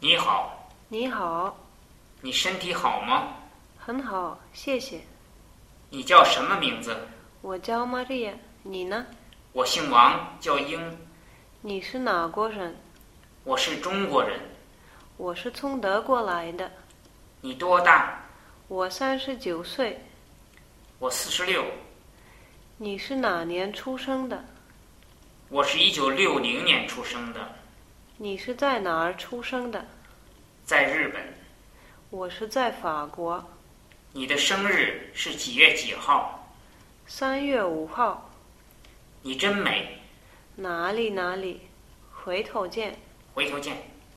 你好。 你好。 你身体好吗？ 很好，谢谢。 你叫什么名字？ 我叫玛利亚，你呢？ 我姓王，叫英。 你是哪国人？ 我是中国人。 我是从德国来的。 你多大？ 我39岁。 我46。 你是哪年出生的？ 我是1960年出生的。 你是在哪儿出生的？ 在日本。 我是在法国。 你的生日是几月几号 ？3月5号。 你真美。 哪里，回头见。 回头见。